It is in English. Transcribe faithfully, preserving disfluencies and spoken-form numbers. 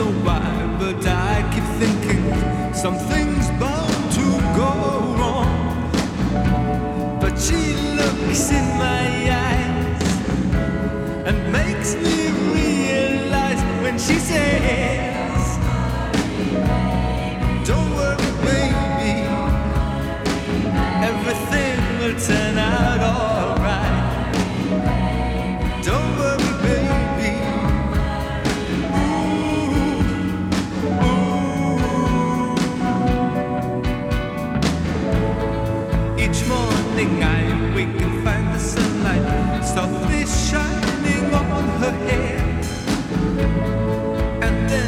know why, but I keep thinking something's bound to go wrong. But she looks in my eyes and makes me realize when she says, don't worry, baby, everything will turn out alright.